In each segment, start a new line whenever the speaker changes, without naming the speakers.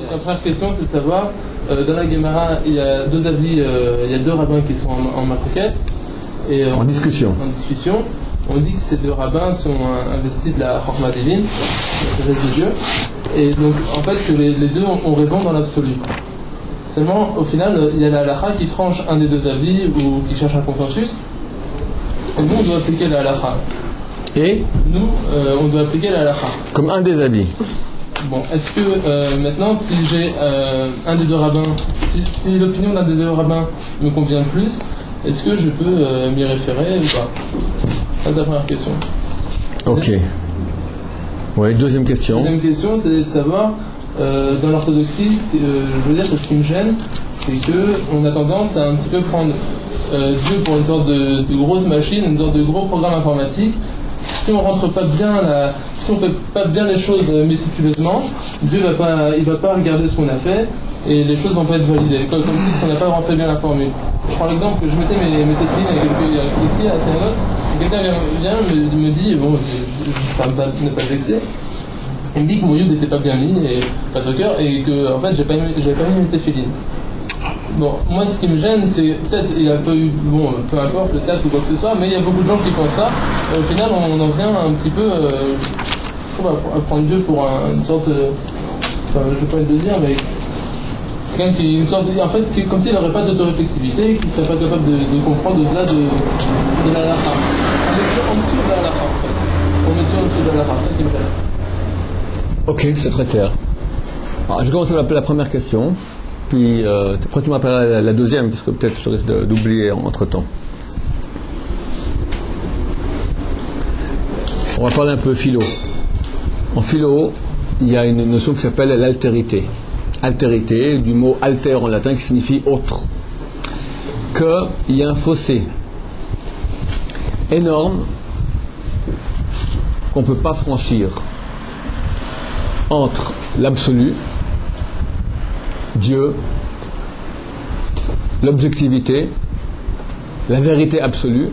La première question, c'est de savoir, dans la Gemara, il y a deux avis, il y a deux rabbins qui sont en marquette. Et
en discussion.
On dit que ces deux rabbins sont investis de la Chorma divine, la sagesse de Dieu. Et donc, en fait, que les deux ont raison dans l'absolu. Seulement, au final, il y a la halakha qui tranche un des deux avis ou qui cherche un consensus. Et nous, on doit appliquer la halakha.
Et
nous, on doit appliquer la halakha.
Comme un des avis.
Bon, est-ce que maintenant, si j'ai un des deux rabbins, si l'opinion d'un des deux rabbins me convient plus, est-ce que je peux m'y référer ou pas? Ça, c'est la première question.
Ok. Oui, deuxième question.
Deuxième question, c'est de savoir, dans l'orthodoxie, je veux dire que ce qui me gêne, c'est qu'on a tendance à un petit peu prendre Dieu pour une sorte de grosse machine, une sorte de gros programme informatique. Si on rentre pas bien si on fait pas bien les choses méticuleusement, Dieu va pas regarder ce qu'on a fait et les choses vont pas être validées. Comme si on n'a pas vraiment fait bien la formule. Je prends l'exemple que je mettais mes tétines ici à Sénégal. Quelqu'un vient me dit, bon, je ne pas le vexer. Il me dit que mon yud n'était pas bien mis et pas de cœur et que en fait j'avais pas mis mes téfilines. Bon, moi ce qui me gêne, c'est peut-être il a pas eu, bon, peu importe le cas ou quoi que ce soit, mais il y a beaucoup de gens qui pensent ça. Et au final, on en vient un petit peu, on va prendre Dieu pour une sorte, enfin, je vais pas le dire, mais quelqu'un qui, une sorte, en fait, comme s'il n'aurait pas d'autoréflexivité, qui serait pas capable de comprendre au-delà de la halakha. On met Dieu en dessous de la halakha, en fait. On met Dieu en dessous de la halakha, c'est ça qui me gêne.
Ok, c'est très clair. Alors, je commence avec la première question. Puis, après tu m'appelleras la deuxième, parce que peut-être je risque d'oublier entre-temps. On va parler un peu philo. En philo, il y a une notion qui s'appelle l'altérité. Altérité, du mot alter en latin, qui signifie autre. Qu'il y a un fossé énorme qu'on ne peut pas franchir entre l'absolu, Dieu, l'objectivité, la vérité absolue,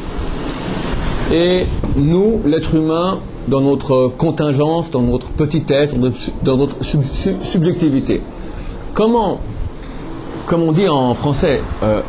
et nous, l'être humain, dans notre contingence, dans notre petitesse, dans notre subjectivité. Comment, comme on dit en français,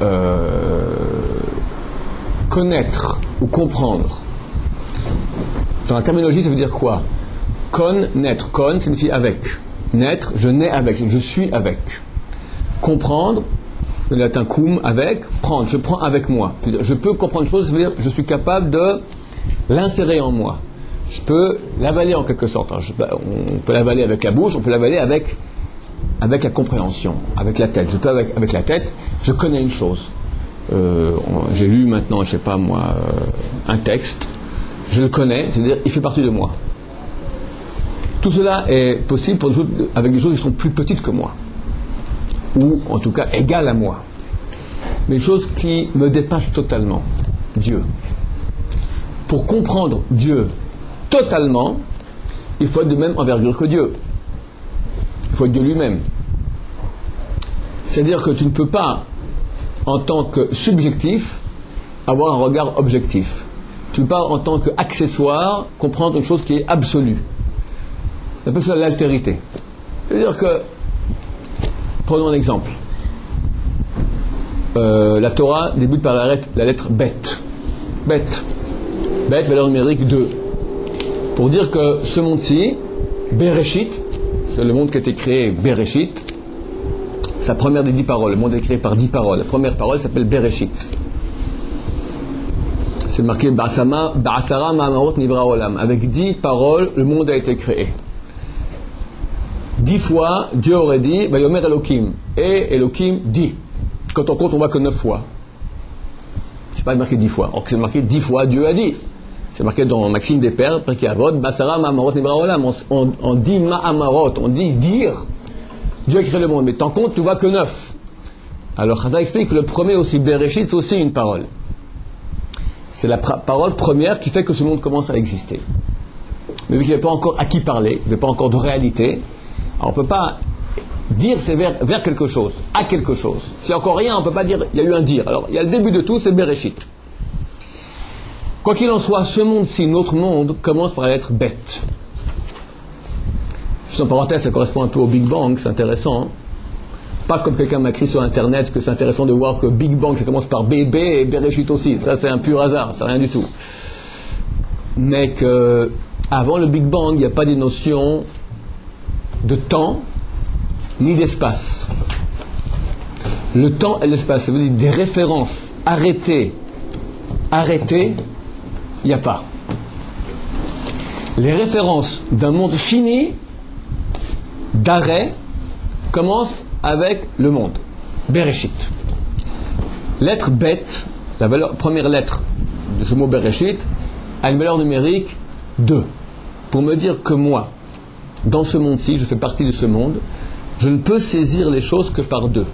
connaître ou comprendre, dans la terminologie, ça veut dire quoi? Connaître, con signifie avec. Naître, je nais avec, je suis avec. Comprendre, le latin cum, avec, prendre, je prends avec moi. Je peux comprendre une chose, ça veut dire je suis capable de l'insérer en moi. Je peux l'avaler en quelque sorte. On peut l'avaler avec la bouche, on peut l'avaler avec la compréhension, avec la tête. Je peux avec la tête, je connais une chose. J'ai lu maintenant, je sais pas moi, un texte, je le connais, c'est-à-dire il fait partie de moi. Tout cela est possible avec des choses qui sont plus petites que moi, ou en tout cas égales à moi, mais des choses qui me dépassent totalement, Dieu. Pour comprendre Dieu totalement, il faut être de même envergure que Dieu. Il faut être Dieu lui-même. C'est-à-dire que tu ne peux pas, en tant que subjectif, avoir un regard objectif. Tu ne peux pas, en tant qu'accessoire, comprendre une chose qui est absolue. On appelle ça l'altérité. C'est-à-dire que, prenons un exemple. La Torah débute par la lettre Bet. Bet, valeur numérique 2. Pour dire que ce monde-ci, Bereshit, c'est le monde qui a été créé, Bereshit, sa première des 10 paroles. Le monde est créé par 10 paroles. La première parole s'appelle Bereshit. C'est marqué Ba'asara ma'amarot nivra olam. Avec 10 paroles, le monde a été créé. 10 fois, Dieu aurait dit, Vayomer Elohim. Et Elohim dit. Quand on compte, on voit que 9 fois. C'est pas marqué 10 fois. Or, c'est marqué 10 fois, Dieu a dit. C'est marqué dans Maxime des Pères, Pirkei Avot, Basara Ma'amarot Nivra Olam. On dit Ma'amarot, on dit dire. Dieu a créé le monde. Mais t'en comptes, tu vois que 9. Alors, Chazal explique que le premier aussi, Bereshit, c'est aussi une parole. C'est la parole première qui fait que ce monde commence à exister. Mais vu qu'il n'y avait pas encore à qui parler, il n'y avait pas encore de réalité, alors on ne peut pas dire c'est vers quelque chose, à quelque chose. S'il n'y a encore rien, on ne peut pas dire il y a eu un dire. Alors il y a le début de tout, c'est Bereshit. Quoi qu'il en soit, ce monde-ci, notre monde, commence par être bête. Juste en parenthèse, ça correspond un peu au Big Bang, c'est intéressant. Hein. Pas comme quelqu'un m'a écrit sur Internet que c'est intéressant de voir que Big Bang, ça commence par bébé et Bereshit aussi. Ça, c'est un pur hasard, c'est rien du tout. Mais que avant le Big Bang, il n'y a pas des notions de temps ni d'espace. Le temps et l'espace, ça veut dire des références arrêtées, il n'y a pas. Les références d'un monde fini, d'arrêt, commencent avec le monde. Bereshit. Lettre bête, la première lettre de ce mot Bereshit, a une valeur numérique 2. Pour me dire que moi, dans ce monde-ci, je fais partie de ce monde, je ne peux saisir les choses que par 2.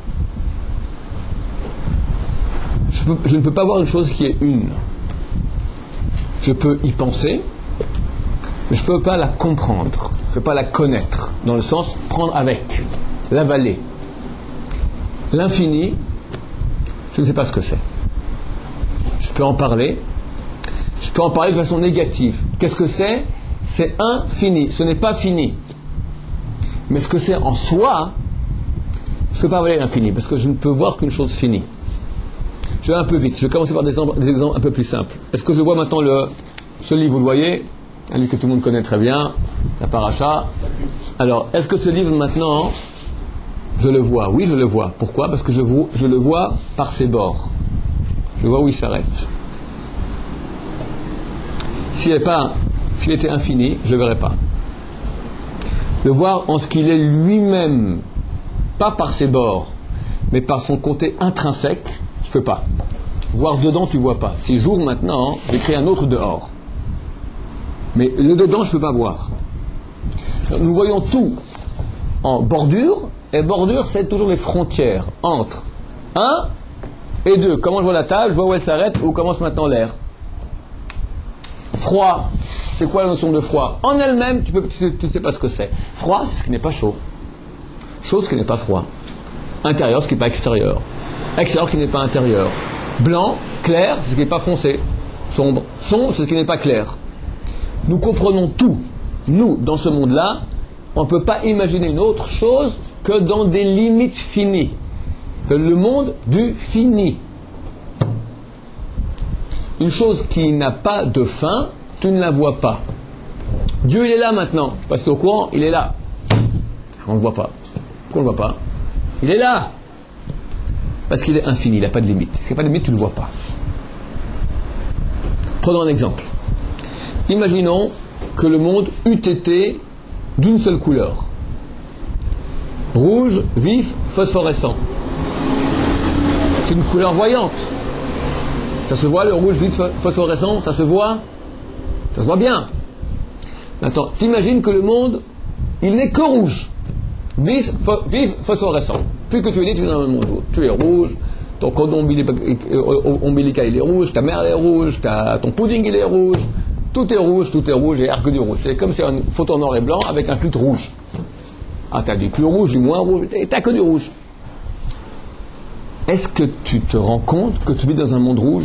Je ne peux pas voir une chose qui est une. Je peux y penser, mais je ne peux pas la comprendre, je ne peux pas la connaître, dans le sens prendre avec, l'avaler. L'infini, je ne sais pas ce que c'est. Je peux en parler de façon négative. Qu'est-ce que c'est ? C'est infini, ce n'est pas fini. Mais ce que c'est en soi, je ne peux pas avaler l'infini, parce que je ne peux voir qu'une chose finie. Je vais un peu vite, je vais commencer par des exemples un peu plus simples. Est-ce que je vois maintenant ce livre, vous le voyez ? Un livre que tout le monde connaît très bien, la paracha. Alors, est-ce que ce livre maintenant, je le vois ? Oui, je le vois. Pourquoi ? Parce que je le vois par ses bords. Je vois où il s'arrête. S'il était infini, je ne verrais pas. Le voir en ce qu'il est lui-même, pas par ses bords, mais par son côté intrinsèque, je ne peux pas. Voir dedans, tu ne vois pas. Si j'ouvre maintenant, j'ai créé un autre dehors. Mais le dedans, je ne peux pas voir. Nous voyons tout en bordure, et bordure, c'est toujours les frontières entre 1 et 2. Comment je vois la table, je vois où elle s'arrête, où commence maintenant l'air. Froid, c'est quoi la notion de froid ? En elle-même, tu ne sais pas ce que c'est. Froid, c'est ce qui n'est pas chaud. Chaud, ce qui n'est pas froid. Intérieur, ce qui n'est pas extérieur. Extérieur, ce qui n'est pas intérieur. Blanc, clair, c'est ce qui n'est pas foncé. Sombre, c'est ce qui n'est pas clair. Nous comprenons tout. Nous, dans ce monde-là, on ne peut pas imaginer une autre chose que dans des limites finies. Le monde du fini. Une chose qui n'a pas de fin, tu ne la vois pas. Dieu, il est là maintenant. Je ne sais pas si tu es au courant, il est là. On ne le voit pas. Pourquoi on ne le voit pas ? Il est là. Parce qu'il est infini, il n'a pas de limite. S'il n'y a pas de limite, tu ne le vois pas. Prenons un exemple. Imaginons que le monde eût été d'une seule couleur. Rouge, vif, phosphorescent. C'est une couleur voyante. Ça se voit, le rouge, vif, phosphorescent, ça se voit bien. Maintenant, t'imagines que le monde, il n'est que rouge. Vif, phosphorescent. Plus que tu es né, tu es dans le monde rouge. Tu es rouge, ton cordon ombilical il est rouge, ta mère elle est rouge, ton pudding il est rouge. Tout est rouge, et arc du rouge. C'est comme si une photo en noir et blanc avec un filtre rouge. Ah, t'as du plus rouge, du moins rouge, et t'as que du rouge. Est-ce que tu te rends compte que tu vis dans un monde rouge ?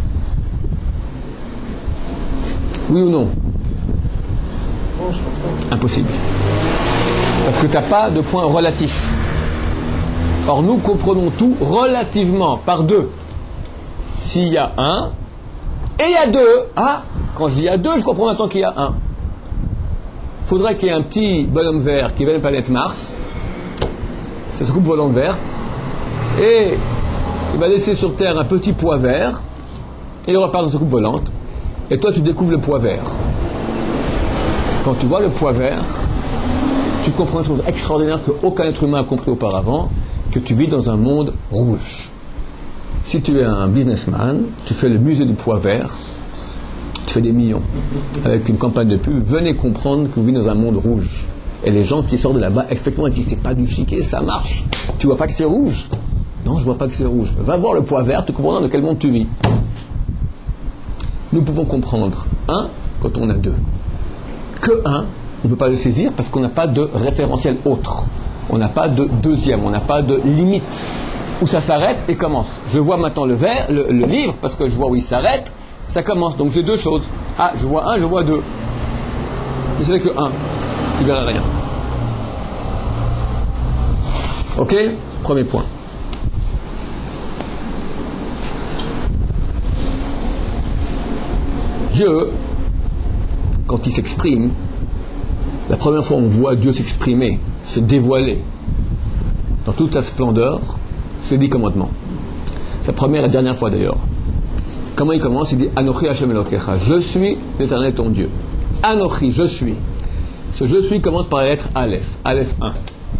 Oui ou non ?
Non, je pense pas.
Impossible. Parce que tu n'as pas de point relatif. Or, nous comprenons tout relativement par 2. S'il y a 1, et il y a 2, quand je dis il y a 2, je comprends maintenant qu'il y a 1. Il faudrait qu'il y ait un petit bonhomme vert qui vienne de la planète Mars, c'est ce coupe volante verte, et il va laisser sur Terre un petit poids vert, et il repart dans sa coupe volante, et toi tu découvres le poids vert. Quand tu vois le poids vert, tu comprends une chose extraordinaire qu'aucun être humain a compris auparavant, que tu vis dans un monde rouge. Si tu es un businessman, tu fais le musée du poids vert, tu fais des millions. Avec une campagne de pub, venez comprendre que vous vivez dans un monde rouge. Et les gens qui sortent de là-bas, effectivement, disent c'est pas du chiquet, ça marche. Tu vois pas que c'est rouge ? Non, je vois pas que c'est rouge. Va voir le poids vert, tu comprendras dans quel monde tu vis. Nous pouvons comprendre 1 quand on a 2. Que 1, on ne peut pas le saisir parce qu'on n'a pas de référentiel autre. On n'a pas de deuxième, on n'a pas de limite. Où ça s'arrête et commence. Je vois maintenant le livre, parce que je vois où il s'arrête, ça commence. Donc j'ai 2 choses. Je vois 1, je vois 2. Mais c'est que 1, il ne verra rien. Ok? Premier point. Dieu, quand il s'exprime, la première fois on voit Dieu s'exprimer, se dévoiler dans toute sa splendeur, c'est 10 commandements. C'est la première et la dernière fois d'ailleurs. Comment il commence? Il dit Anochi Hashem Elokecha, je suis l'Éternel ton Dieu. Anochi, je suis. Ce je suis commence par la lettre Aleph. Aleph 1.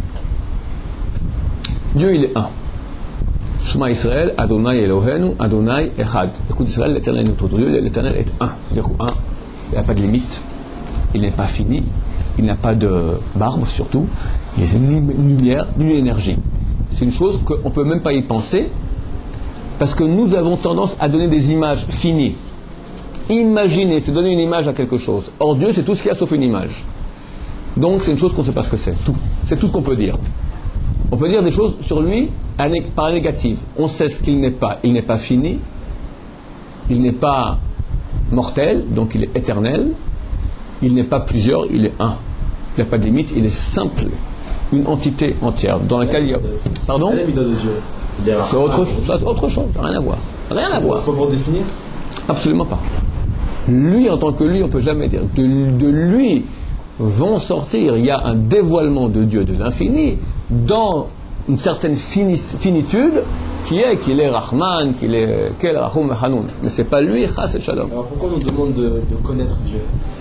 Dieu il est un. Shema Israël, Adonai Elohenu, Adonai Echad. Écoute Israël, l'Éternel est notre Dieu, l'Éternel est un. C'est-à-dire qu'un, il n'a pas de limite, il n'est pas fini, il n'a pas de barbe surtout, il est une lumière, une énergie. C'est une chose qu'on ne peut même pas y penser, parce que nous avons tendance à donner des images finies. Imaginer, c'est donner une image à quelque chose. Or Dieu, c'est tout ce qu'il y a sauf une image. Donc c'est une chose qu'on ne sait pas ce que c'est. Tout. C'est tout ce qu'on peut dire. On peut dire des choses sur lui par la négative. On sait ce qu'il n'est pas. Il n'est pas fini. Il n'est pas mortel, donc il est éternel. Il n'est pas plusieurs, il est un. Il n'a pas de limite, il est simple. Une entité entière dans laquelle il y a... Pardon? C'est autre chose, rien à voir. Rien à voir.
C'est pas pour définir?
Absolument pas. Lui, en tant que lui, on ne peut jamais dire. De lui vont sortir, il y a un dévoilement de Dieu de l'infini dans une certaine finitude qu'il est Rahman, qu'il est Kel Rahum Hanoun. Mais c'est pas lui, Chas et Shalom.
Alors pourquoi on nous demande de connaître Dieu?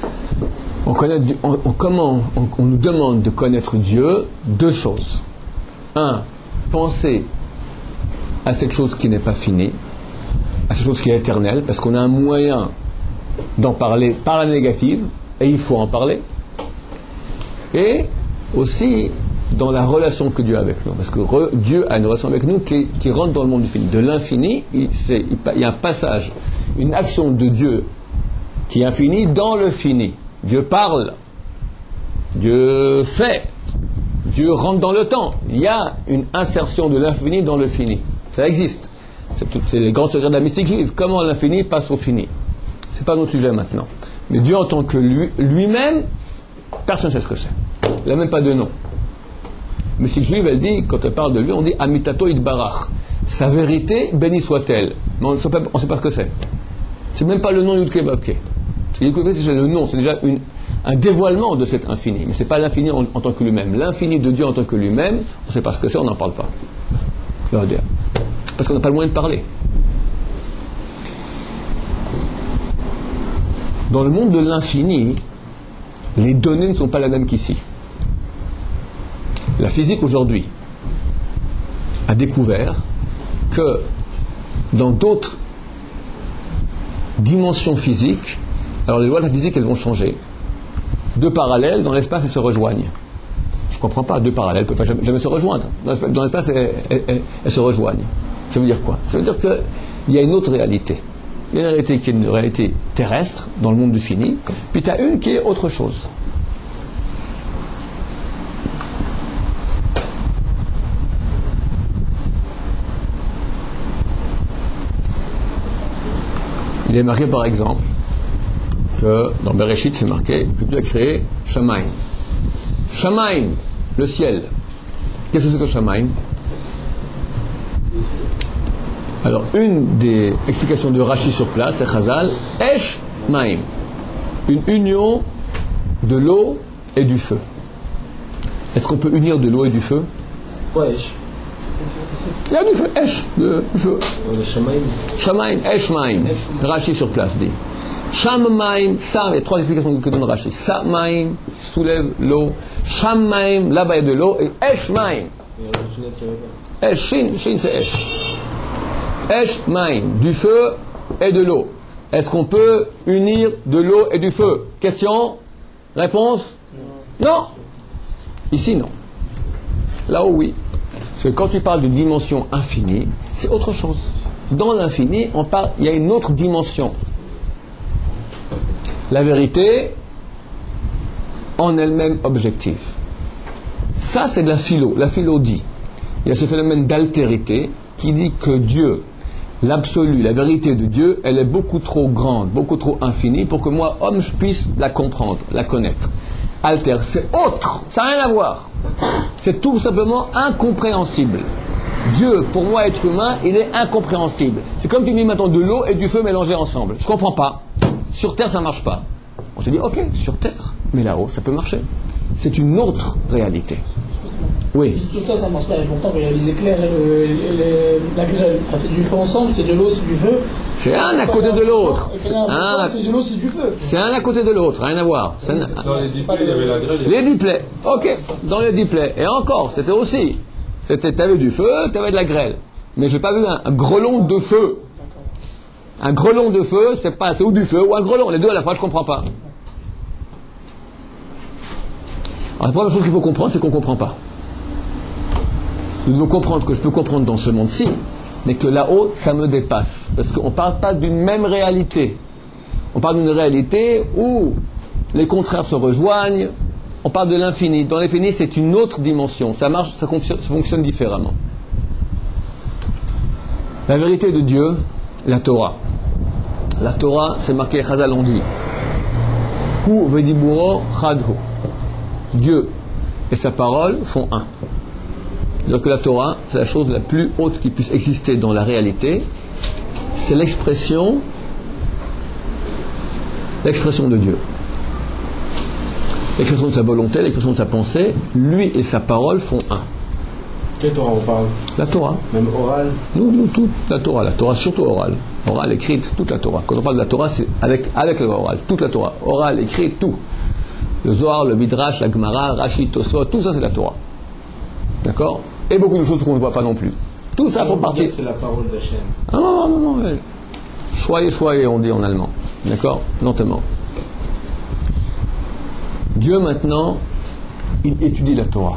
On nous demande de connaître Dieu deux choses. Un, penser à cette chose qui n'est pas finie, à cette chose qui est éternelle, parce qu'on a un moyen d'en parler par la négative, et il faut en parler. Et aussi dans la relation que Dieu a avec nous, parce que Dieu a une relation avec nous qui rentre dans le monde du fini. De l'infini, il y a un passage, une action de Dieu qui est infinie dans le fini. Dieu parle, Dieu fait, Dieu rentre dans le temps. Il y a une insertion de l'infini dans le fini. Ça existe. C'est les grands secrets de la mystique juive. Comment l'infini passe au fini. C'est pas notre sujet maintenant. Mais Dieu en tant que lui-même, personne ne sait ce que c'est. Il n'a même pas de nom. Mais si juive, elle dit, quand elle parle de lui, on dit Amitato Idbarach. Sa vérité, bénie soit-elle. Mais on ne sait pas ce que c'est. C'est même pas le nom Yudke Vavke. Yudke Vavke, c'est le nom, c'est déjà un dévoilement de cet infini. Mais c'est pas l'infini en tant que lui-même. L'infini de Dieu en tant que lui-même, on ne sait pas ce que c'est, on n'en parle pas. Parce qu'on n'a pas le moyen de parler. Dans le monde de l'infini, les données ne sont pas les mêmes qu'ici. La physique aujourd'hui a découvert que dans d'autres dimensions physiques, alors les lois de la physique elles vont changer. Deux parallèles dans l'espace elles se rejoignent. Je ne comprends pas, deux parallèles ne peuvent jamais se rejoindre. Dans l'espace elles se rejoignent. Ça veut dire quoi? Ça veut dire qu'il y a une autre réalité. Il y a une réalité qui est une réalité terrestre dans le monde du fini, puis tu as une qui est autre chose. Il est marqué par exemple que dans Bereshit c'est marqué que Dieu a créé Shamaim. Shamaim, le ciel. Qu'est-ce que c'est que Shamaim? Alors une des explications de Rashi sur place, c'est Chazal, Esh Maim. Une union de l'eau et du feu. Est-ce qu'on peut unir de l'eau et du feu?
Ouais, Esh.
Il y a du feu, Esh, du feu.
Shamaim,
Eshmaim. Rashi sur place dit. Shamaim, ça, il y a trois explications que donne Rashi. Samaim, soulève l'eau. Shamaim, là-bas il y a de l'eau. Et Eshmaim. Esh, Shin c'est Esh. Eshmaim, du feu et de l'eau. Est-ce qu'on peut unir de l'eau et du feu? Question? Réponse? Non. Ici non. Là-haut oui. Parce que quand tu parles d'une dimension infinie, c'est autre chose. Dans l'infini, il y a une autre dimension. La vérité, en elle-même objective. Ça, c'est de la philo. La philo dit. Il y a ce phénomène d'altérité qui dit que Dieu, l'absolu, la vérité de Dieu, elle est beaucoup trop grande, beaucoup trop infinie pour que moi, homme, je puisse la comprendre, la connaître. alter, c'est autre, ça n'a rien à voir. C'est tout simplement incompréhensible. Dieu, pour moi, être humain, il est incompréhensible. C'est comme tu dis maintenant de l'eau et du feu mélangés ensemble. Je comprends pas. Sur Terre, ça marche pas. On te dit, ok, sur Terre, mais là-haut, ça peut marcher. C'est une autre réalité. Oui.
Sur Terre, ça marche pas. Et pourtant, il y a les éclairs et la grêle. Ça fait du feu ensemble, c'est de l'eau, c'est du feu.
C'est un à côté de l'autre.
C'est de l'eau, c'est du feu.
C'est un à côté de l'autre, rien à voir.
Dans les diplets, il y avait la grêle.
Les diplets, ok, dans les diplets. Et encore, c'était aussi. T'avais du feu, t'avais de la grêle. Mais j'ai pas vu un grelon de feu. Un grelon de feu, c'est ou du feu ou un grelon. Les deux à la fois, je comprends pas. Alors la première chose qu'il faut comprendre, c'est qu'on comprend pas. Nous devons comprendre que je peux comprendre dans ce monde-ci, mais que là-haut, ça me dépasse. Parce qu'on ne parle pas d'une même réalité. On parle d'une réalité où les contraires se rejoignent. On parle de l'infini. Dans l'infini, c'est une autre dimension. Ça marche, ça fonctionne différemment. La vérité de Dieu, la Torah. La Torah, c'est marqué Chazal on dit. Hu vediburo chadhu. Dieu et sa parole font un. C'est-à-dire que la Torah, c'est la chose la plus haute qui puisse exister dans la réalité. C'est l'expression de Dieu. L'expression de sa volonté, l'expression de sa pensée. Lui et sa parole font un.
Quelle Torah on parle?
La Torah.
Même orale?
Nous, toute la Torah. La Torah, surtout orale. Orale, écrite, toute la Torah. Quand on parle de la Torah, c'est avec le oral. Toute la Torah. Orale, écrite, tout. Le Zohar, le Midrash, la Gemara, Rashi, Tosfot, tout ça c'est la Torah. D'accord? Et beaucoup de choses qu'on ne voit pas non plus. Tout ça pour partir.
C'est la parole d'Hachem.
Ah non. Choyez, on dit en allemand. D'accord? Lentement. Dieu maintenant, il étudie la Torah.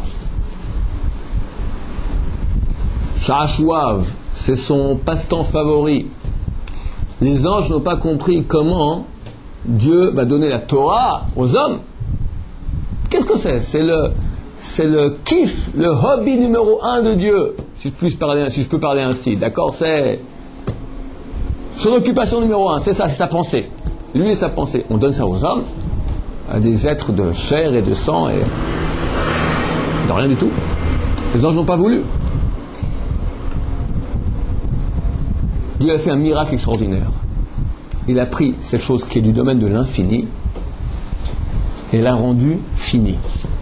Sha'ashuav, c'est son passe-temps favori. Les anges n'ont pas compris comment Dieu va donner la Torah aux hommes. Qu'est-ce que c'est? C'est le kiff, le hobby numéro 1 de Dieu, si je peux parler ainsi, d'accord? C'est son occupation numéro 1, c'est ça, c'est sa pensée. Lui et sa pensée. On donne ça aux hommes, à des êtres de chair et de sang et de rien du tout. Les anges n'ont pas voulu. Dieu a fait un miracle extraordinaire. Il a pris cette chose qui est du domaine de l'infini et l'a rendue finie.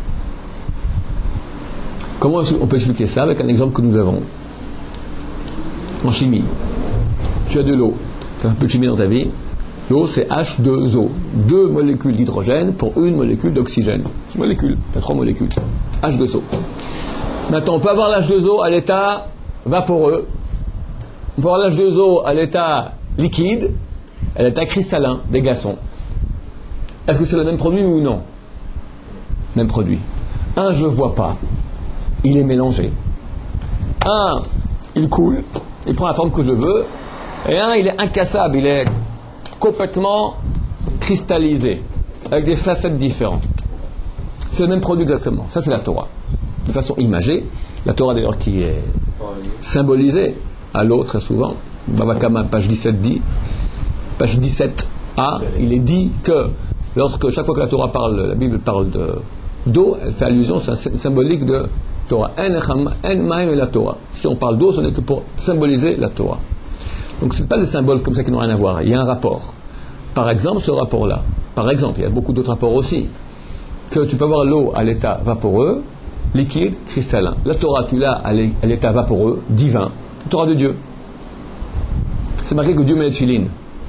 Comment on peut expliquer ça? Avec un exemple que nous avons. En chimie, tu as de l'eau. Tu as un peu de chimie dans ta vie. L'eau, c'est H2O. 2 molécules d'hydrogène pour une molécule d'oxygène. Molécule, tu as 3 molécules. H2O. Maintenant, on peut avoir l'H2O à l'état vaporeux. On peut avoir l'H2O à l'état liquide, à l'état cristallin, des glaçons. Est-ce que c'est le même produit ou non? Même produit. Un, je ne vois pas. Il est mélangé. Un, il coule, il prend la forme que je veux. Et un, il est incassable, il est complètement cristallisé, avec des facettes différentes. C'est le même produit exactement. Ça, c'est la Torah. De façon imagée. La Torah, d'ailleurs, qui est symbolisée à l'eau, très souvent. Bava Kama, page 17 dit, page 17a, il est dit que chaque fois que la Torah parle, la Bible parle d'eau, elle fait allusion, c'est symbolique de Torah. En maim et la Torah. Si on parle d'eau, ce n'est que pour symboliser la Torah. Donc ce n'est pas des symboles comme ça qui n'ont rien à voir. Il y a un rapport. Par exemple, ce rapport-là. Par exemple, il y a beaucoup d'autres rapports aussi. Que tu peux avoir l'eau à l'état vaporeux, liquide, cristallin. La Torah, tu l'as à l'état vaporeux, divin. La Torah de Dieu. C'est marqué que Dieu met les tefilines.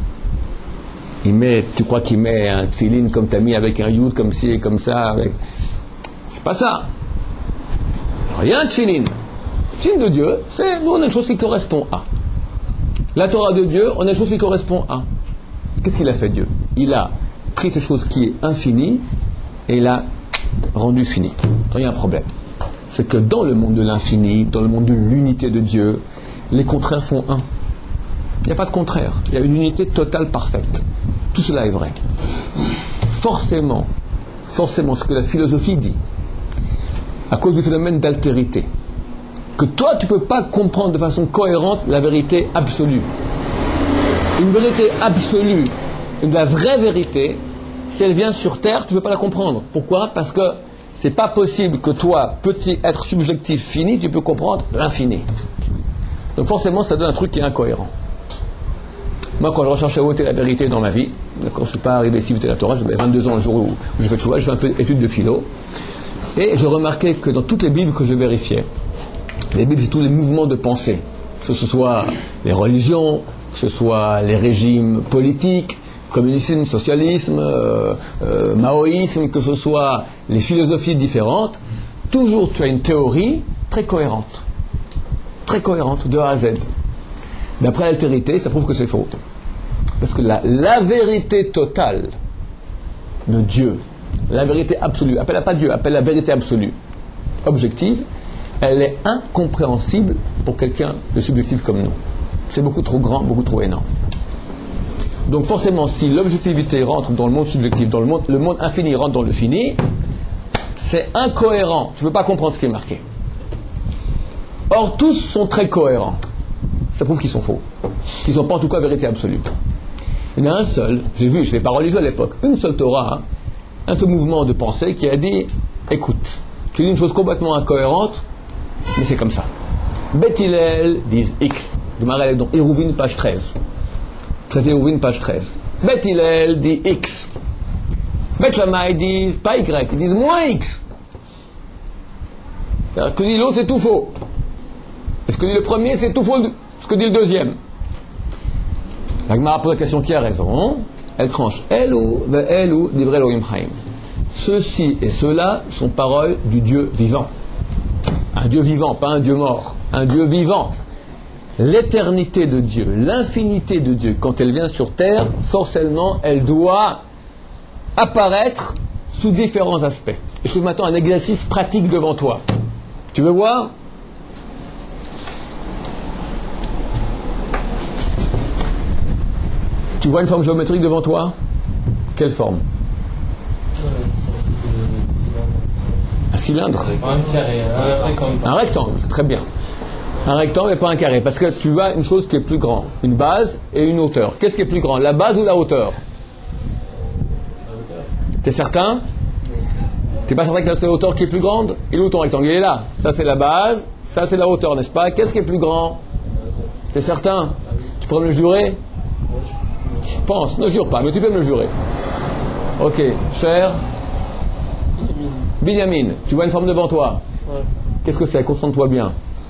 Tu crois qu'il met un tefilin comme tu as mis avec un yud, comme ci et comme ça. C'est pas ça. Il y a un tefilin. Le tefilin de Dieu, nous on a une chose qui correspond à. La Torah de Dieu, on a une chose qui correspond à. Qu'est-ce qu'il a fait Dieu? Il a pris quelque chose qui est infini et il l'a rendu fini. Il y a un problème. C'est que dans le monde de l'infini, dans le monde de l'unité de Dieu, les contraires font un. Il n'y a pas de contraire. Il y a une unité totale parfaite. Tout cela est vrai. Forcément, ce que la philosophie dit, à cause du phénomène d'altérité, que toi tu ne peux pas comprendre de façon cohérente la vérité absolue. Une vérité absolue, la vraie vérité, si elle vient sur Terre, tu ne peux pas la comprendre. Pourquoi? Parce que c'est pas possible que toi, petit être subjectif fini, tu peux comprendre l'infini. Donc forcément, ça donne un truc qui est incohérent. Moi, quand je recherchais où était la vérité dans ma vie, quand je ne suis pas arrivé ici, à la Torah, j'avais 22 ans le jour où j'ai fait Tchouva, j'ai fait un peu d'études de philo, et je remarquais que dans toutes les Bibles que je vérifiais, les Bibles, c'est tous les mouvements de pensée, que ce soit les religions, que ce soit les régimes politiques, communisme, socialisme, maoïsme, que ce soit les philosophies différentes, toujours tu as une théorie très cohérente de A à Z. D'après l'altérité, ça prouve que c'est faux. Parce que la vérité totale de Dieu, la vérité absolue, appelle-la pas Dieu, appelle la vérité absolue, objective, elle est incompréhensible pour quelqu'un de subjectif comme nous. C'est beaucoup trop grand, beaucoup trop énorme. Donc forcément, si l'objectivité rentre dans le monde subjectif, dans le monde infini rentre dans le fini, c'est incohérent. Tu ne peux pas comprendre ce qui est marqué. Or, tous sont très cohérents. Ça prouve qu'ils sont faux. Qu'ils ne sont pas en tout cas vérité absolue. Il y en a un seul, j'ai vu, je n'étais pas religieux à l'époque, une seule Torah, un seul mouvement de pensée qui a dit, écoute, tu dis une chose complètement incohérente, mais c'est comme ça. Beth Hillel disent X. Donc Hérouvine, page 13. Traité Hérouvine, page 13. Beth Hillel dit X. Beth Shammai disent pas Y, ils disent moins X. C'est-à-dire que dit l'autre, c'est tout faux. Et ce que dit le premier, c'est tout faux, ce que dit le deuxième. La Gemara pose la question, qui a raison? Elle tranche. Elou, divrei Elohim Chaim. Ceci et cela sont paroles du Dieu vivant. Un Dieu vivant, pas un Dieu mort. Un Dieu vivant. L'éternité de Dieu, l'infinité de Dieu, quand elle vient sur terre, forcément, elle doit apparaître sous différents aspects. Et je trouve maintenant un exercice pratique devant toi. Tu veux voir? Tu vois une forme géométrique devant toi? Quelle forme? Un cylindre?
Un carré, un rectangle.
Un rectangle, très bien. Un rectangle et pas un carré, parce que tu as une chose qui est plus grande, une base et une hauteur. Qu'est-ce qui est plus grand, la base ou la hauteur? T'es certain? T'es pas certain que c'est la hauteur qui est plus grande? Il est où ton rectangle? Il est là. Ça c'est la base, ça c'est la hauteur, n'est-ce pas? Qu'est-ce qui est plus grand? T'es certain? Tu pourrais me le jurer? Je pense, ne jure pas, mais tu peux me le jurer. Ok, cher Binyamin, tu vois une forme devant toi?
Ouais.
Qu'est-ce que c'est? Concentre-toi bien.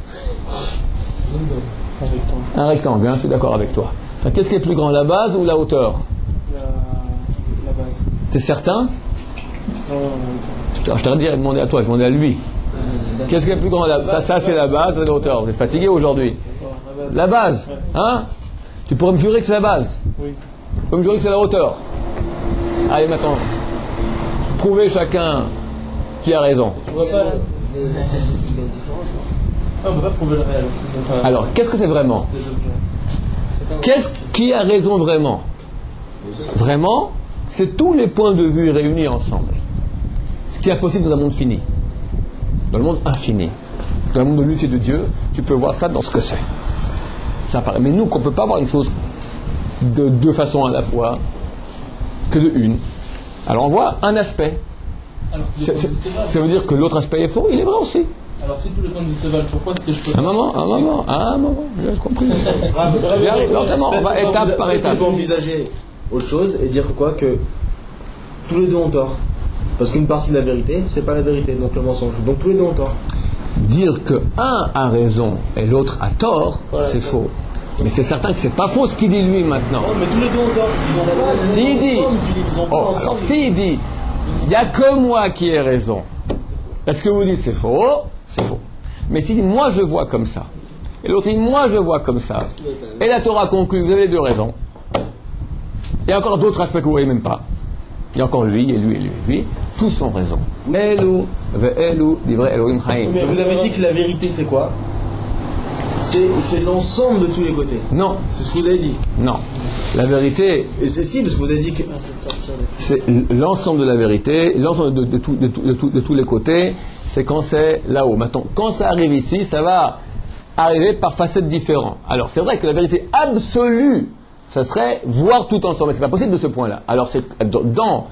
Un rectangle, bien, je suis d'accord avec toi. Enfin, qu'est-ce qui est plus grand, la base ou la hauteur?
La base.
T'es certain? Je t'aurais dit demander à toi, je demandais à lui. Qu'est-ce qui est plus grand? Ça c'est la base, c'est la hauteur. Vous êtes fatigué aujourd'hui? La base, hein? Tu pourrais me jurer que c'est la base?
Oui.
Tu peux me jurer que c'est la hauteur? Allez maintenant, prouvez chacun qui a raison.
On voit pas.
Ah, on ne peut pas prouver le réel. Enfin,
Alors, qu'est-ce que c'est vraiment?
des objets.
Qui a raison vraiment? Vraiment, c'est tous les points de vue réunis ensemble. Ce qui est possible dans un monde fini. Dans le monde infini. Dans le monde de l'unité de Dieu, tu peux voir ça dans ce que c'est. Ça paraît. Mais nous, qu'on ne peut pas voir une chose de deux façons à la fois, que de une. Alors on voit un aspect.
Alors,
Ça veut dire que l'autre aspect est faux, il est vrai aussi.
alors, si tous les points de vue se valent, pourquoi est-ce que je peux
Un moment, j'ai compris. J'y arrive lentement, on va étape par étape.
On peut envisager autre chose et dire quoi? Que tous les deux ont tort. Parce qu'une partie de la vérité, c'est pas la vérité, donc le mensonge. Donc tous les deux ont tort.
Dire que un a raison et l'autre a tort, c'est faux. Mais c'est certain que c'est pas faux ce qu'il dit lui maintenant.
Non, mais tous les deux ont tort. Ils ont pas
S'il dit, il n'y a que moi qui ai raison. Est-ce que vous dites c'est faux? C'est faux. Mais s'il dit, moi je vois comme ça, et l'autre dit, moi je vois comme ça, et la Torah conclut, vous avez les deux raisons. Il y a encore d'autres aspects que vous ne voyez même pas. Il y a encore lui, et lui, et lui, et lui. Tous ont raison. Elou, divrei Elohim Chaim.
Mais vous avez dit que la vérité c'est quoi? C'est l'ensemble de tous les côtés.
Non,
C'est ce que vous avez dit.
non. La vérité,
Et c'est si, parce que vous avez dit que.
c'est l'ensemble de la vérité, l'ensemble de tous les côtés, c'est quand c'est là-haut. Maintenant, quand ça arrive ici, ça va arriver par facettes différentes. Alors, c'est vrai que la vérité absolue, ça serait voir tout ensemble. Mais c'est pas possible de ce point-là. Alors, c'est dans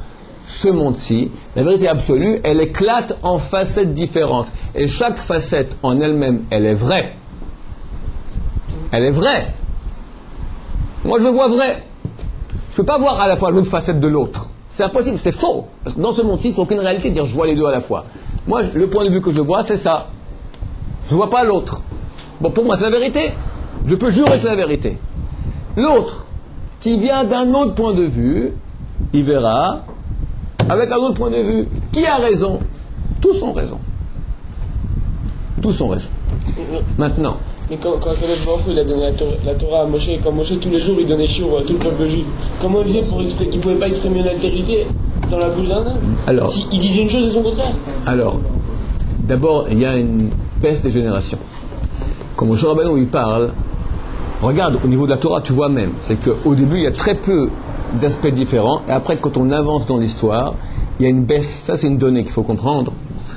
ce monde-ci, la vérité absolue, elle éclate en facettes différentes. Et chaque facette en elle-même, elle est vraie. Elle est vraie. Moi, je le vois vrai. Je ne peux pas voir à la fois l'autre facette de l'autre. C'est impossible, c'est faux. Parce que dans ce monde-ci, il ne faut aucune réalité de dire je vois les deux à la fois. Moi, le point de vue que je vois, c'est ça. Je ne vois pas l'autre. Bon, pour moi, c'est la vérité. Je peux jurer que c'est la vérité. L'autre, qui vient d'un autre point de vue, il verra, avec un autre point de vue, qui a raison. Tous ont raison. Tous ont raison. Maintenant.
Mais quand Akadosh Baruch Hu, il a donné la Torah à Moshe, quand Moshe tous les jours il donnait shiur à tout le peuple juif, comment il faisait pour expliquer qu'il ne pouvait pas exprimer une altérité dans la bouche d'un homme?
Alors,
il disait une chose et son contraire.
Alors, d'abord, il y a une baisse des générations. Quand Moshe Rabbeinu il parle, regarde, au niveau de la Torah, tu vois même, c'est qu'au début, il y a très peu d'aspects différents, et après, quand on avance dans l'histoire, il y a une baisse. Ça, c'est une donnée qu'il faut comprendre.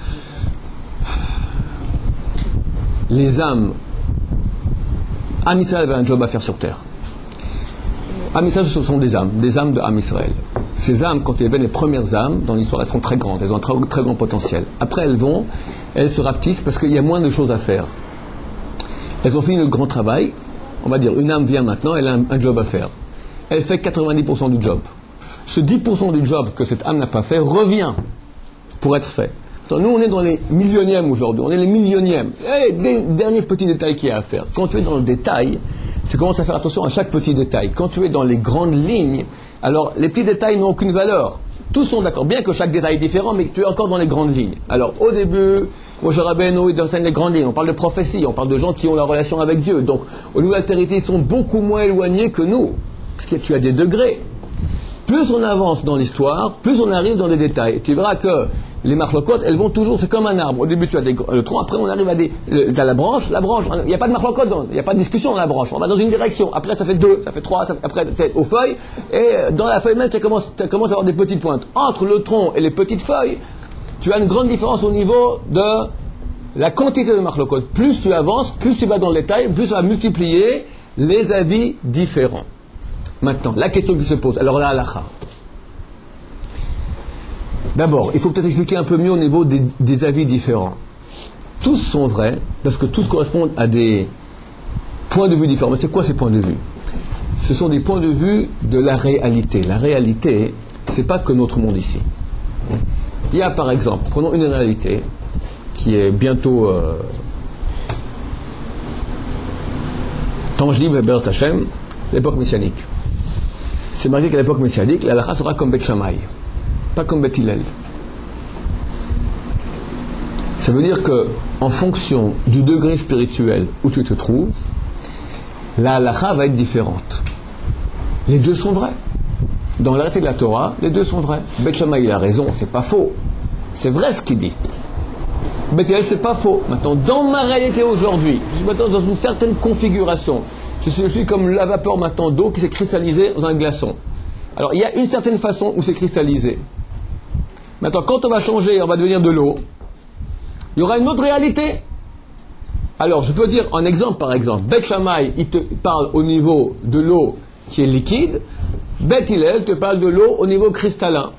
Les âmes, Am Israël avait un job à faire sur terre. Am Israël, ce sont des âmes de Am Israël. Ces âmes, quand elles viennent les premières âmes, dans l'histoire, elles sont très grandes, elles ont un très, très grand potentiel. Après, elles se rapetissent parce qu'il y a moins de choses à faire. Elles ont fini le grand travail. On va dire, une âme vient maintenant, elle a un job à faire. Elle fait 90% du job. Ce 10% du job que cette âme n'a pas fait revient pour être fait. Nous, on est dans les millionièmes aujourd'hui, on est les millionièmes. Et les derniers petits détails qu'il y a à faire. Quand tu es dans le détail, tu commences à faire attention à chaque petit détail. Quand tu es dans les grandes lignes, alors les petits détails n'ont aucune valeur. Tous sont d'accord, bien que chaque détail est différent, mais tu es encore dans les grandes lignes. Alors au début, Moshe Rabbeinu, il enseigne les grandes lignes, on parle de prophétie, on parle de gens qui ont la relation avec Dieu. Donc au niveau de l'altérité, ils sont beaucoup moins éloignés que nous, parce que tu as des degrés. Plus on avance dans l'histoire, plus on arrive dans des détails. Tu verras que les marlocotes, elles vont toujours, c'est comme un arbre. Au début, tu as le tronc, après on arrive à la branche, il n'y a pas de marlocote, il n'y a pas de discussion dans la branche. On va dans une direction, après ça fait 2, ça fait 3, après tu es aux feuilles, et dans la feuille même, tu commences à avoir des petites pointes. Entre le tronc et les petites feuilles, tu as une grande différence au niveau de la quantité de marlocotes. Plus tu avances, plus tu vas dans le détail, plus ça va multiplier les avis différents. Maintenant, la question qui se pose, alors la halakha. D'abord, il faut peut-être expliquer un peu mieux au niveau des avis différents. Tous sont vrais, parce que tous correspondent à des points de vue différents. Mais c'est quoi ces points de vue? Ce sont des points de vue de la réalité. La réalité, c'est pas que notre monde ici. Il y a par exemple, prenons une réalité qui est bientôt tangible, Be'ezrat Hashem, l'époque messianique. C'est marqué qu'à l'époque messianique, la halakha sera comme Beth Shammai, pas comme Beth Hillel. Ça veut dire que, en fonction du degré spirituel où tu te trouves, la halakha va être différente. Les deux sont vrais. Dans la réalité de la Torah, les deux sont vrais. Beth Shammai, il a raison, c'est pas faux. C'est vrai ce qu'il dit. Beth Hillel, c'est pas faux. Maintenant, dans ma réalité aujourd'hui, je suis maintenant dans une certaine configuration. Je suis comme la vapeur maintenant d'eau qui s'est cristallisée dans un glaçon. Alors, il y a une certaine façon où c'est cristallisé. Maintenant, quand on va changer, on va devenir de l'eau, il y aura une autre réalité. Alors, je peux dire en exemple, par exemple, Beth Shammai, il te parle au niveau de l'eau qui est liquide, Beth Hillel te parle de l'eau au niveau cristallin.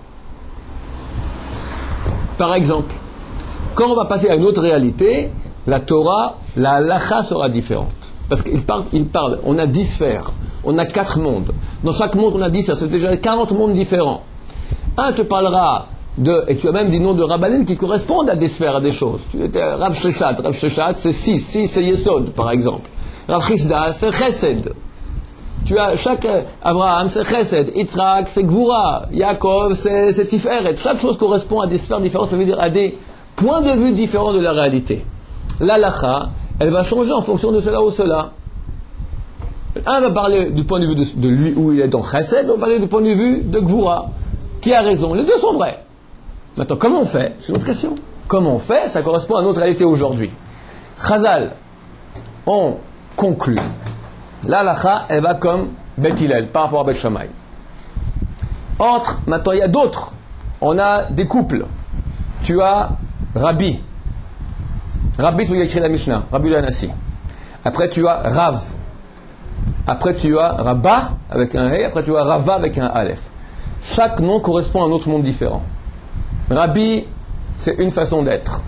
Par exemple, quand on va passer à une autre réalité, la Torah, la halakha sera différente. Parce qu'il parle, on a 10 sphères, on a 4 mondes. Dans chaque monde, on a 10 sphères, c'est déjà 40 mondes différents. Un te parlera et tu as même des noms de rabbanim qui correspondent à des sphères, à des choses. Rav Sheshat, c'est 6 c'est Yesod, par exemple. Rav Chisda, c'est Chesed. Tu as chaque Abraham, c'est Chesed, Yitzhak, c'est Gvura, Yaakov, c'est Tiferet. Chaque chose correspond à des sphères différentes, ça veut dire à des points de vue différents de la réalité. L'halakha, elle va changer en fonction de cela ou cela. Un va parler du point de vue de lui où il est dans Chesed, l'autre va parler du point de vue de Gvura. Qui a raison? Les deux sont vrais. Maintenant, comment on fait? C'est une autre question. Comment on fait? Ça correspond à notre réalité aujourd'hui. Chazal, on conclut. La halakha, elle va comme Beth Hillel par rapport à Beth Shammai. Maintenant, il y a d'autres. On a des couples. Tu as Rabbi. Rabbi, tu as écrit la Mishnah, Rabbi Anassi. Après, tu as Rav. Après, tu as Rabba avec un He. Après, tu as Rava avec un Aleph. Chaque nom correspond à un autre monde différent. Rabbi, c'est une façon d'être.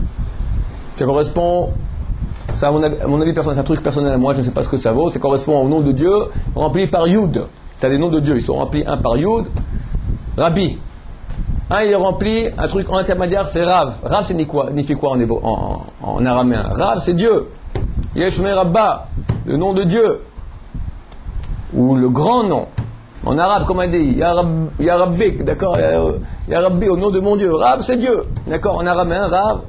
Ça correspond, ça à mon avis personnel, c'est un truc personnel à moi, je ne sais pas ce que ça vaut, ça correspond au nom de Dieu rempli par Yud. Tu as des noms de Dieu, ils sont remplis un par Yud. Rabbi. Un, il est rempli, un truc en intermédiaire, c'est Rav. Rav, c'est signifie quoi en araméen? Rav, c'est Dieu. Yeshme Rabba, le nom de Dieu. Ou le grand nom. En arabe, comme on dit, Ya Rabbik, d'accord? Ya Rabbi, au nom de mon Dieu. Rav, c'est Dieu. D'accord? En araméen, Rav,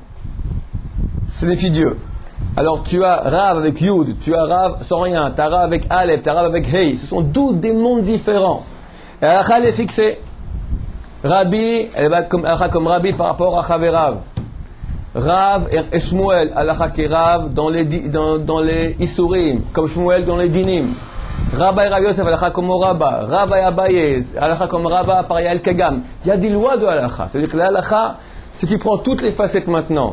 signifie Dieu. Alors, tu as Rav avec Yud, tu as Rav sans rien, tu as Rav avec Aleph, tu as Rav avec Hey. Ce sont 12 des mondes différents. Et Alakha, elle est fixée. Rabbi, elle va comme Rabbi par rapport à Chav et Rav. Rav et Shmuel, Alakha qui est Rav dans les Isurim, comme Shmuel dans les Dinim. Rabba et Rav Yosef, Alakha comme Rabba. Rabba et Abaye, Alakha comme Rabba par Yael Kegam. Il y a des lois de Alakha. C'est-à-dire que l'Alakha, c'est qui prend toutes les facettes maintenant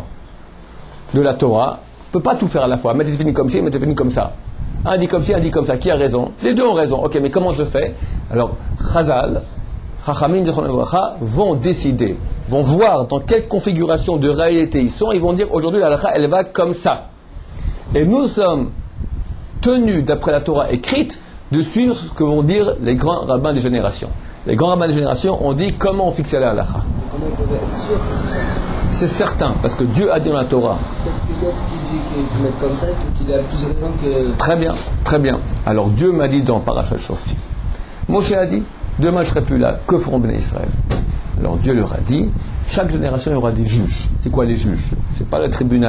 de la Torah. On ne peut pas tout faire à la fois. Mettre fini comme ci, mettre fini comme ça. Un dit comme ci, un dit comme ça. Qui a raison? Les deux ont raison. Ok, mais comment je fais? Alors, Chazal, Chachamim vont décider, vont voir dans quelle configuration de réalité ils sont. Ils vont dire aujourd'hui la halakha elle va comme ça. Et nous sommes tenus, d'après la Torah écrite, de suivre ce que vont dire les grands rabbins des générations. Les grands rabbins des générations ont dit comment on fixait la halakha.
Comment ils peuvent être sûrs que c'est ça?
C'est certain, parce que Dieu a dit dans la Torah.
Peut-être que l'autre qui dit qu'il faut mettre comme ça, qu'il a plus raison que.
Très bien, très bien. Alors Dieu m'a dit dans Parashat Shoftim. Moshe a dit, demain je ne serai plus là, que feront Bnei Israël? Alors Dieu leur a dit, chaque génération il y aura des juges. C'est quoi les juges? C'est pas le tribunal,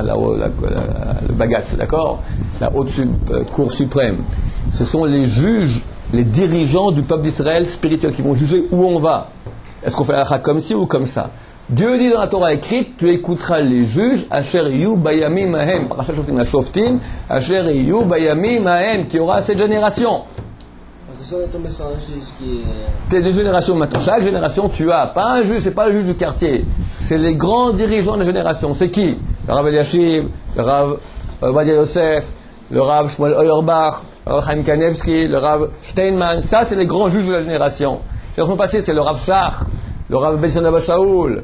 le bagatz, d'accord? La haute cour suprême. Ce sont les juges, les dirigeants du peuple d'Israël spirituel qui vont juger où on va. Est-ce qu'on fait la halakha comme ci ou comme ça? Dieu dit dans la Torah écrite, tu écouteras les juges, Asher Yu Bayamim Mahem, Parashat Shoftim, Asher Yu Bayamim Mahem, qui aura cette génération.
Parce que ça, on est tombé sur un juge qui est.
T'es des générations maintenant. Chaque génération, tu as pas un juge, c'est pas le juge du quartier. C'est les grands dirigeants de la génération. C'est qui? Le Rav Eliashiv, le Rav Ovadia Yosef, le Rav Shmuel Auerbach, le Rav Chaim Kanevski, le Rav Steinman. Ça, c'est les grands juges de la génération. La génération passée, c'est le Rav Shlach, le Rav Ben Shana Shaul,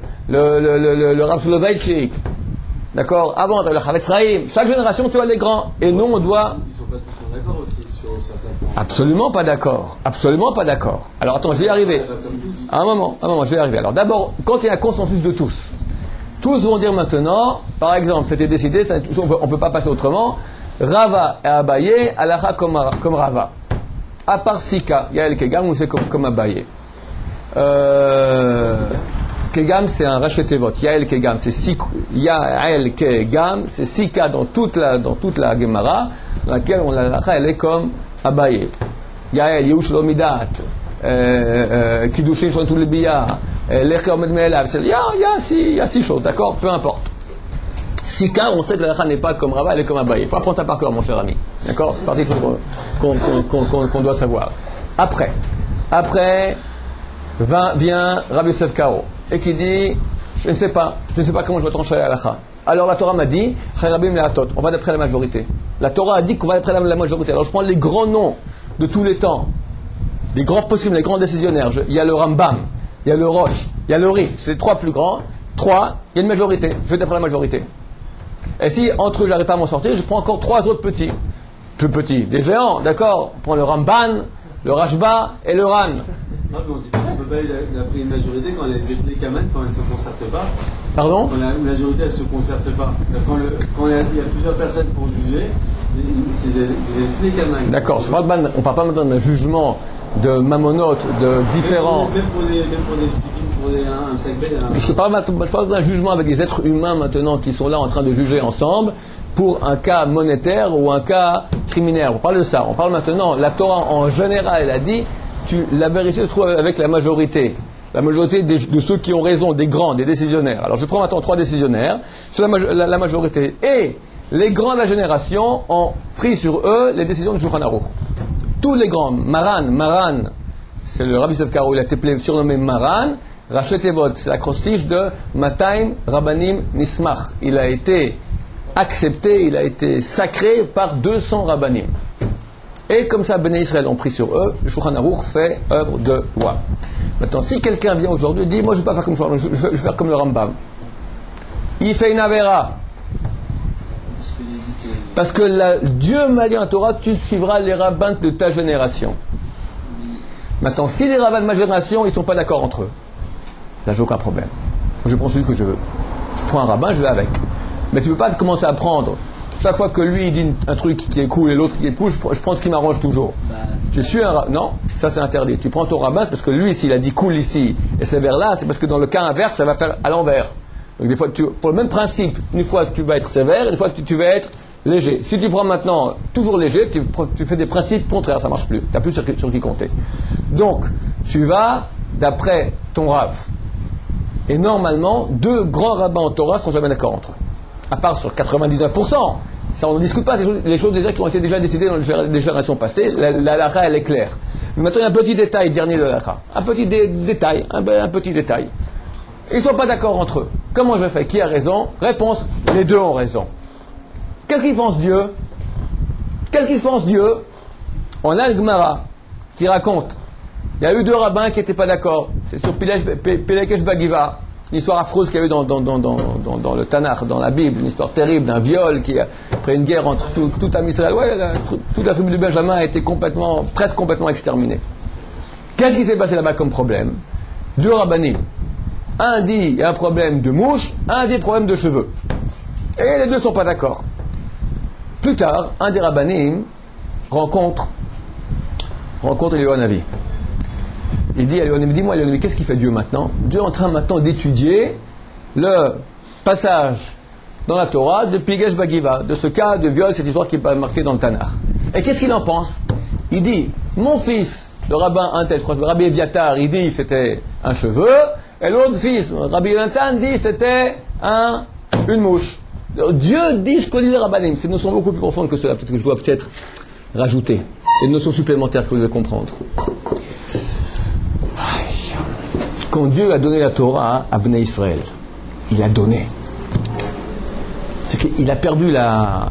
le Rav Soloveitchik. D'accord? Avant, le Rav Ephraim. Chaque génération, tu as les grands. Et nous, on doit.
Ils sont pas tout le temps d'accord aussi sur certains points.
Absolument pas d'accord. Absolument pas d'accord. Alors attends, je vais y arriver. Un moment, je vais y arriver. Alors d'abord, quand il y a un consensus de tous vont dire maintenant, par exemple, c'était décidé, on ne peut pas passer autrement, Rava et Abaye, halakha comme Rava. À part Sika, Yael Kegam, ou c'est comme Abaye. Kegam, c'est un rachetevot. Yael Kegam, c'est Sika. Yael Kegam, c'est Sika dans toute la Gemara, dans laquelle on la halakha, elle est comme Abaye. Yael, Yehush Lomidat, Kiddushin Shontul Lebiya, Lecher Omed Me'elav. Il y a 6 choses, d'accord? Peu importe. Sika, on sait que la halakha n'est pas comme Rava, elle est comme Abaye. Il faut apprendre ça par cœur, mon cher ami. D'accord? C'est partie qu'on doit savoir. Après, vient Rabbi Yosef Karo et qui dit, je ne sais pas comment je vais trancher la halakha. Alors la Torah m'a dit, on va d'après la majorité. La Torah a dit qu'on va d'après la majorité. Alors je prends les grands noms de tous les temps, les grands possibles, les grands décisionnaires. Il y a le Rambam, il y a le Rosh, il y a le Rif. C'est les 3 plus grands. 3, il y a une majorité. Je vais d'après la majorité. Et si entre eux j'arrive pas à m'en sortir, je prends encore 3 autres petits. Plus petits, des géants, d'accord? On prend le Ramban, le Rashba et le Ran.
Non, mais on peut pas d'après une majorité quand les Kaman, quand elles ne se concertent pas.
Pardon?
Quand la majorité, elle ne se concerte pas. Quand il y a plusieurs personnes pour juger, c'est les Kaman.
D'accord, on ne parle pas maintenant d'un jugement de mamonotes, de différents.
Même pour des civils, pour un secret.
Je parle d'un jugement avec des êtres humains maintenant qui sont là en train de juger ensemble pour un cas monétaire ou un cas criminel. On parle de ça. On parle maintenant, la Torah en général, elle a dit, la vérité se trouve avec la majorité. La majorité de ceux qui ont raison, des grands, des décisionnaires. Alors je prends maintenant 3 décisionnaires sur la majorité. Et les grands de la génération ont pris sur eux les décisions de Shulchan Aruch. Tous les grands, Maran, c'est le Rabbi Yosef Karo, il a été surnommé Maran. Rachetevot, c'est l'acrostiche de Mataim Rabbanim Nismach. Il a été accepté, il a été sacré par 200 rabbanim. Et comme ça, Béné Israël ont pris sur eux, le Shulchan Aruch fait œuvre de loi. Maintenant, si quelqu'un vient aujourd'hui et dit, moi je ne vais pas faire comme Shulchan Aruch, je vais faire comme le Rambam, il fait une avéra. Parce que Dieu m'a dit en Torah, tu suivras les rabbins de ta génération. Maintenant, si les rabbins de ma génération, ils ne sont pas d'accord entre eux, là, j'ai aucun problème. Je prends celui que je veux. Je prends un rabbin, je vais avec. Mais tu ne peux pas commencer à prendre. Chaque fois que lui il dit un truc qui est cool et l'autre qui est cool, je prends ce qui m'arrange toujours. Je suis un rabbin. Non, ça c'est interdit. Tu prends ton rabbin parce que lui, s'il a dit cool ici et sévère là, c'est parce que dans le cas inverse, ça va faire à l'envers. Donc des fois, pour le même principe, une fois tu vas être sévère, une fois tu vas être léger. Si tu prends maintenant toujours léger, tu fais des principes contraires, ça ne marche plus. Tu n'as plus sur qui compter. Donc, tu vas d'après ton rav. Et normalement, deux grands rabbins en Torah sont jamais d'accord entre eux. À part sur 99%. Ça, on ne discute pas, les choses déjà qui ont été déjà décidées dans les générations passées. La halakha, elle est claire. Mais maintenant, il y a un petit détail dernier de la halakha. Un petit détail. Un petit détail. Ils ne sont pas d'accord entre eux. Comment je fais? Qui a raison? Réponse, les deux ont raison. Qu'est-ce qu'il pense Dieu? Qu'est-ce qu'il pense Dieu? On a le Gemara qui raconte. Il y a eu deux rabbins qui n'étaient pas d'accord. C'est sur Pilekesh Bagiva. L'histoire affreuse qu'il y a eu dans le Tanakh, dans la Bible, une histoire terrible d'un viol qui, après une guerre entre tout Am Israël, toute la tribu de Benjamin a été presque complètement exterminée. Qu'est-ce qui s'est passé là-bas comme problème? Deux rabbanim. Un dit il y a un problème de mouche, un dit problème de cheveux. Et les deux ne sont pas d'accord. Plus tard, un des rabbanim rencontre Eliyahu Hanavi. Il dit à Eliyahu Hanavi, dis-moi Eliyahu Hanavi, qu'est-ce qu'il fait Dieu maintenant? Dieu est en train maintenant d'étudier le passage dans la Torah de Pilekesh Bagiva, de ce cas de viol, cette histoire qui est marquée dans le Tanakh. Et qu'est-ce qu'il en pense? Il dit, mon fils, le rabbin Antel, je crois que le rabbi Eviatar, il dit c'était un cheveu, et l'autre fils, Rabbi Yonatan, dit c'était une mouche. Dieu dit ce que dit les rabbanim. C'est une notion beaucoup plus profonde que cela. Peut-être que je dois rajouter une notion supplémentaire que vous devez comprendre. Quand Dieu a donné la Torah à Bnei Israël, il a donné. C'est qu'il a perdu la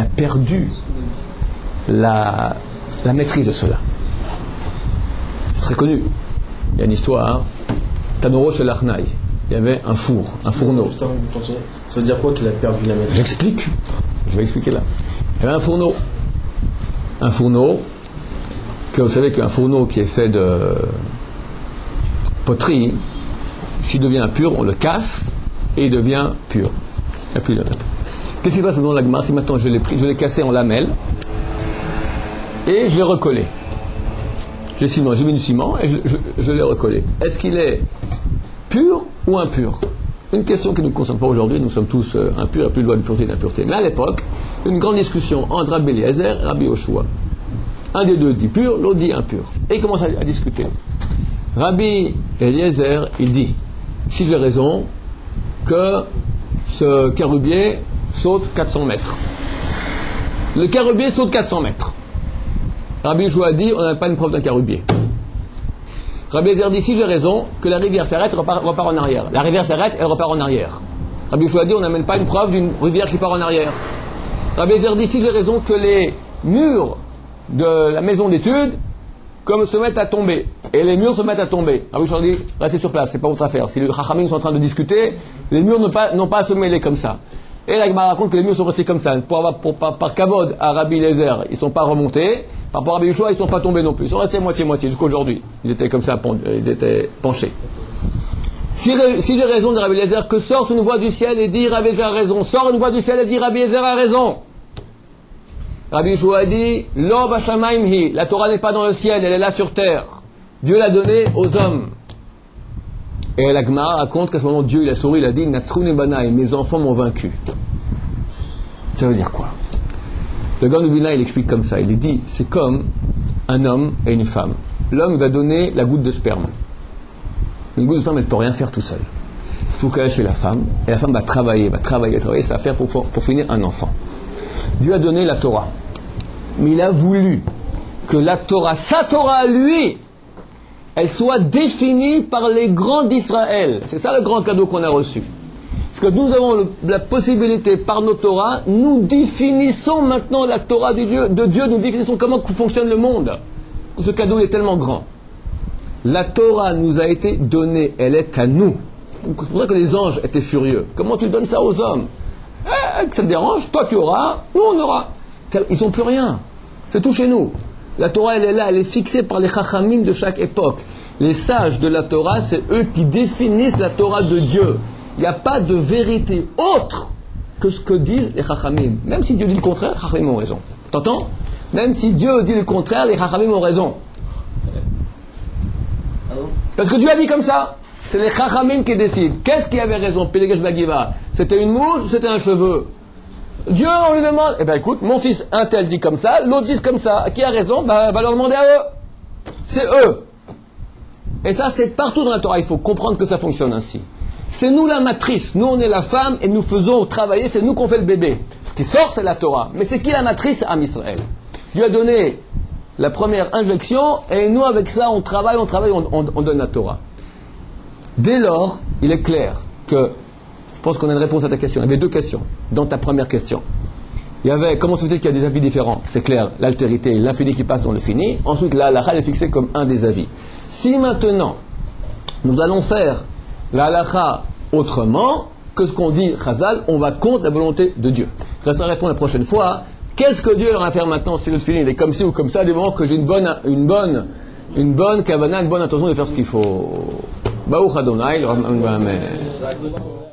maîtrise de cela. C'est très connu. Il y a une histoire. Tanoro chez l'Achnai. Il y avait un fourneau.
Ça veut dire quoi qu'il a perdu la maîtrise?
J'explique. Je vais expliquer là. Il y avait un fourneau. Un fourneau, que vous savez qu'un fourneau qui est fait de poterie, s'il devient impur, on le casse et il devient pur. Et puis, qu'est-ce qui se passe dans la Gemara? Si maintenant je l'ai cassé en lamelles et je l'ai recollé. J'ai mis du ciment et je l'ai recollé. Est-ce qu'il est pur ou impur? Une question qui ne nous concerne pas aujourd'hui, nous sommes tous impurs, il n'y a plus de loi de pureté et d'impureté. Mais à l'époque, une grande discussion entre Rabbi Eliezer et Rabbi Yoshua. Un des deux dit pur, l'autre dit impur. Et ils commencent à discuter. Rabbi Eliezer, il dit, si j'ai raison, que ce carubier saute 400 mètres. Le carubier saute 400 mètres. Rabbi Yoshua dit, on n'a pas une preuve d'un carubier. Rabbi Eliezer dit, si j'ai raison, que la rivière s'arrête, repart en arrière. La rivière s'arrête, elle repart en arrière. Rabbi Yoshua dit, on n'amène pas une preuve d'une rivière qui part en arrière. Rabbi Eliezer dit, si j'ai raison, que les murs de la maison d'études se mettent à tomber. Et les murs se mettent à tomber. Rabbi Yoshua dit, restez sur place, c'est pas votre affaire. Si les Chachamim sont en train de discuter, les murs n'ont pas à se mêler comme ça. Et la Gemara raconte que les murs sont restés comme ça. Par kavod à Rabbi Eliezer, ils ne sont pas remontés. Par rapport à Rabbi Yoshua, ils ne sont pas tombés non plus. Ils sont restés moitié-moitié jusqu'à aujourd'hui. Ils étaient comme ça, ils étaient penchés. Si j'ai raison de Rabbi Eliezer, que sorte une voix du ciel et dit Rabbi Eliezer a raison. Sort une voix du ciel et dit Rabbi Eliezer a raison. Rabbi Yoshua dit Lo b'shamayim hi. La Torah n'est pas dans le ciel, elle est là sur terre. Dieu l'a donnée aux hommes. Et la Gemara raconte qu'à ce moment Dieu il a souri, il a dit Natsruni banaï, mes enfants m'ont vaincu. Ça veut dire quoi? Le Gaon de Vilna il explique comme ça, il dit c'est comme un homme et une femme. L'homme va donner la goutte de sperme. Une goutte de sperme elle ne peut rien faire tout seul. Il faut qu'elle aille chez la femme, et la femme va travailler, ça va faire pour finir un enfant. Dieu a donné la Torah, mais il a voulu que la Torah, sa Torah à lui, elle soit définie par les grands d'Israël. C'est ça le grand cadeau qu'on a reçu. que nous avons la possibilité, par nos Torahs, nous définissons maintenant la Torah de Dieu, nous définissons comment fonctionne le monde. Ce cadeau est tellement grand. La Torah nous a été donnée, elle est à nous. C'est pour ça que les anges étaient furieux. Comment tu donnes ça aux hommes? Ça te dérange? Toi tu auras, nous on aura. Ils n'ont plus rien. C'est tout chez nous. La Torah elle est là, elle est fixée par les chachamim de chaque époque. Les sages de la Torah, c'est eux qui définissent la Torah de Dieu. Il n'y a pas de vérité autre que ce que disent les chachamim. Même si Dieu dit le contraire, les chachamim ont raison. T'entends? Même si Dieu dit le contraire, les chachamim ont raison. Parce que Dieu a dit comme ça. C'est les chachamim qui décident. Qu'est-ce qui avait raison? Pélégesh Bagiva. C'était une mouche ou c'était un cheveu? Dieu, on lui demande, eh bien écoute, mon fils un tel dit comme ça, l'autre dit comme ça. Qui a raison? Va leur demander à eux. C'est eux. Et ça, c'est partout dans la Torah. Il faut comprendre que ça fonctionne ainsi. C'est nous la matrice. Nous, on est la femme et nous faisons travailler. C'est nous qu'on fait le bébé. Ce qui sort, c'est la Torah. Mais c'est qui la matrice? Am Israël. Dieu a donné la première injection et nous, avec ça, on travaille, on donne la Torah. Dès lors, il est clair que, je pense qu'on a une réponse à ta question. Il y avait deux questions dans ta première question. Il y avait, comment se fait-il qu'il y a des avis différents? C'est clair, l'altérité, l'infini qui passe dans le fini. Ensuite, la halakha est fixée comme un des avis. Si maintenant, nous allons faire la halakha autrement que ce qu'on dit Chazal, on va contre la volonté de Dieu. Je laisserai répondre la prochaine fois. Qu'est-ce que Dieu va faire maintenant si le fini est comme ci ou comme ça, du moment que j'ai une bonne kavana, une bonne intention de faire ce qu'il faut. Baruch Adonai, Amen.